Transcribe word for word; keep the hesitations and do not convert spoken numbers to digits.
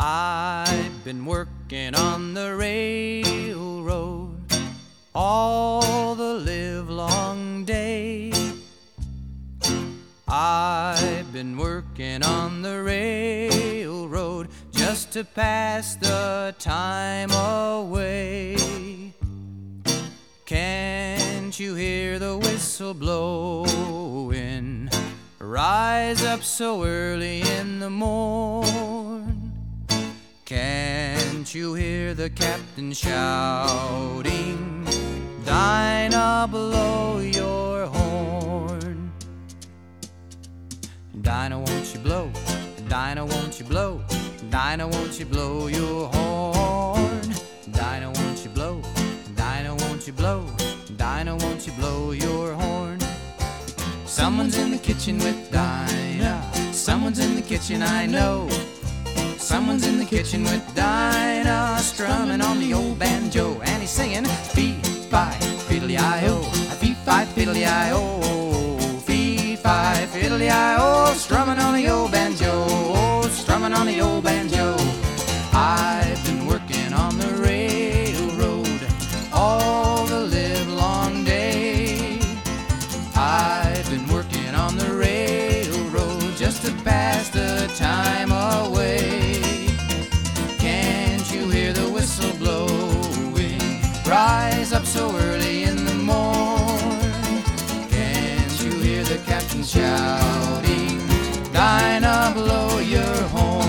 I've been working on the railroad all the livelong day. I've been working on the railroad just to pass the time away. Can't you hear the whistle blowing? Rise up so early in the morn. Can't you hear the captain shouting? Dinah, blow your horn. Dinah, won't you blow? Dinah, won't you blow? Dinah, won't you blow your horn? Dinah, won't you blow? Dinah, won't you blow? Dinah, won't you blow your horn? Someone's in the kitchen with Dinah. Someone's in the kitchen, I know. Someone's in the kitchen with Dinah, strumming on the old banjo, and he's singing fee-fi, fiddly-I-O, fee-fi, fiddly-I-O, fee-fi, fiddly-I-O, strumming on the old banjo, strumming on the old banjo. I've been working on the railroad all the livelong day. I've been working on the railroad just to pass the time away. Rise up so early in the morn. Can't you hear the captain shouting? Dinah, blow your horn.